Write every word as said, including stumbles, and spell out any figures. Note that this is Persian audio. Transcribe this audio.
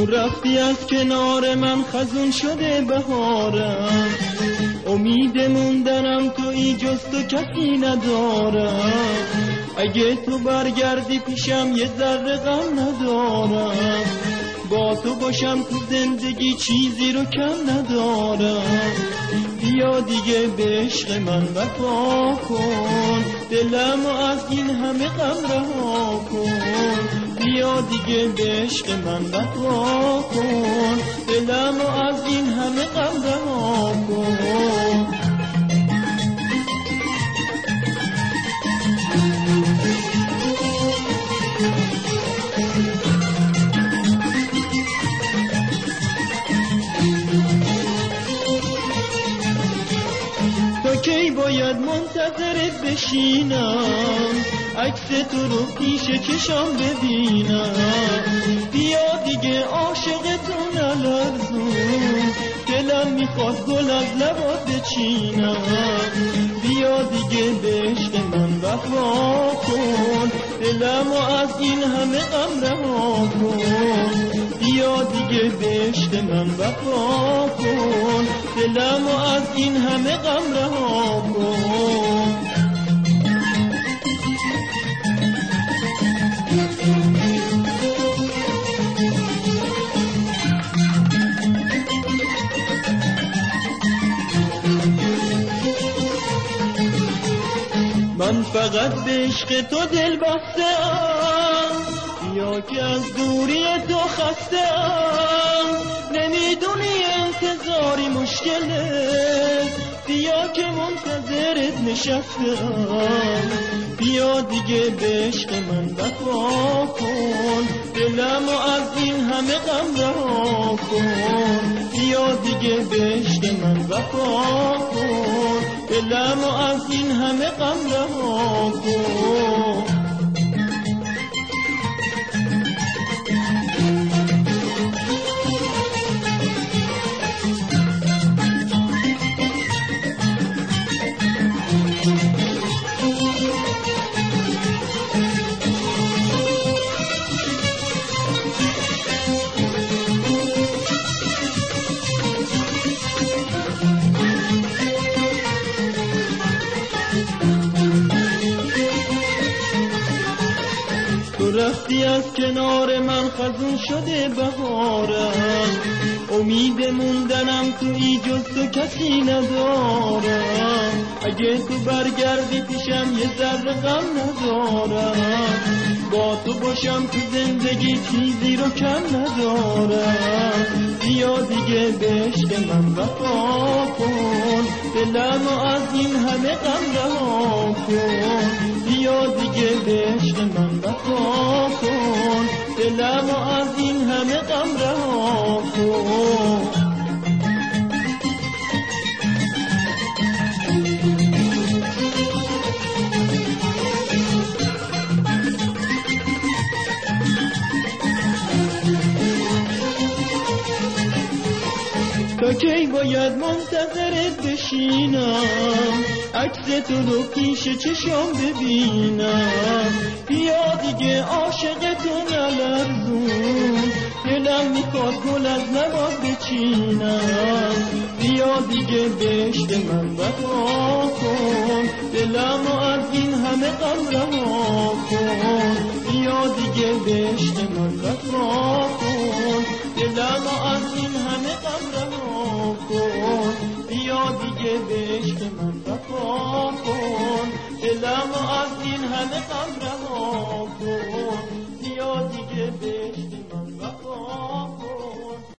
رفتی از کنار من، خزون شده بهارم. امید موندنم تویی، جز تو کسی ندارم. اگه تو برگردی پیشم یه ذره غم ندارم. با تو باشم تو زندگی چیزی رو کم ندارم. بیا دیگه به عشق من وفا کن، دلمو از این همه غم رها کن. بیا دیگه به عشق من وفا کن، دلمو از این همه غم رها کن. کی باید منتظرت بشینم، عکس تو رو پیش چشام ببینم. بیا دیگه عاشقتون نلرزون، دلم میخواد گل از لبات بچینم. بیا دیگه به عشق من وفا کن، دلمو از این همه غم رها کن. بیا دیگه به عشق من وفا کن، دلمو از این همه غم رها کن. من فقط به عشق تو دل بسته‌ام، بیا که از دوری تو خسته‌ام. نمیدونی انتظاری مشکله، بیا که منتظرت نشسته‌ام. بیا دیگه به عشق من وفا کن، دلمو از این همه غم رها کن. بیا دیگه به عشق من وفا کن، دلمو از این همه غم رها کن. رفتی از کنار من، خزون شده بهارم. امید موندنم تویی، جز تو کسی ندارم. اگه تو برگردی پیشم یه ذره غم ندارم. با تو باشم تو زندگی چیزی رو کم ندارم. بیا دیگه به عشق من وفا کن، دلمو از این همه غم رها کن. بیا دیگه به عشق من وفا کن، دلمو از این همه غم رها کن. تا کی باید منتظرت بشینم، عکس تو رو پیش چشام ببینم. بیا دیگه عاشقتون نلرزون، دلم میخواد گل از لبات بچینم. بیا دیگه به عشق من وفا کن، دلمو از این همه غم رها کن. بیا دیگه به عشق من وفا کن، دلمو از این همه غم رها کن. بیا دیگه به عشق من وفا کن، دلمو از این همه غم رها کن.